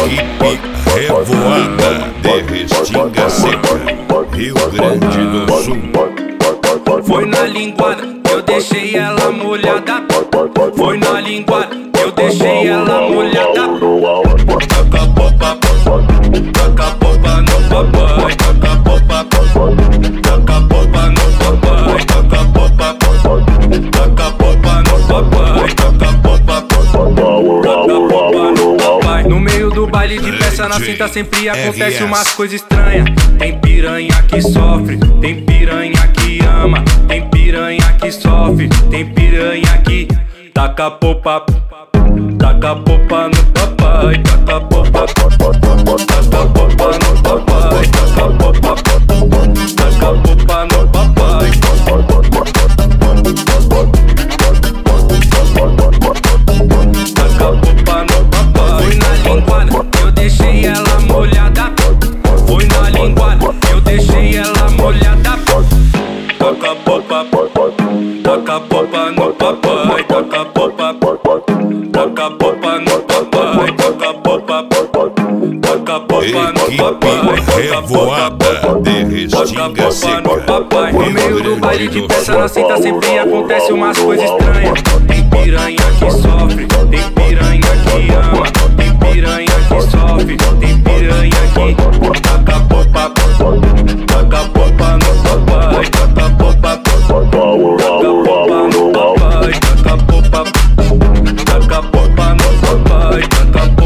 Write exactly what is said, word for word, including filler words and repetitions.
Equipe Revoada de Restinga Seca, Rio Grande do Sul. Foi na linguada que eu deixei ela molhada. Foi na linguada que eu deixei ela molhada. Taca a popa, taca a popa no papai. Taca a popa, taca a popa no papai. Taca a popa, taca a popa no papai. Taca a popa, taca a popa no papai. No meio do baile de peça na cinta sempre acontece umas coisas estranhas. Tem piranha que sofre, tem piranha que ama, tem piranha que sofre, tem piranha que taca a popa, taca a popa no papai, taca a popa, taca a popa no papai, taca a popa, taca a popa no papai. Taca a popa no papai. Foi na linguada que eu deixei ela molhada. Foi na linguada que eu deixei ela molhada. Taca a popa, taca a popa no papai. Taca a popa, taca a popa no papai. Taca a popa, taca a popa no papai. Revoada de Restinga Seca, no meio do baile de peça na cinta sempre acontece umas coisas estranhas. Tem piranha que sofre, tem piranha que ama, tem piranha que sofre, tem piranha que taca a popa, taca a popa no papai. Taca a popa, taca a popa no papai. Taca a popa, taca a popa no papai. Taca a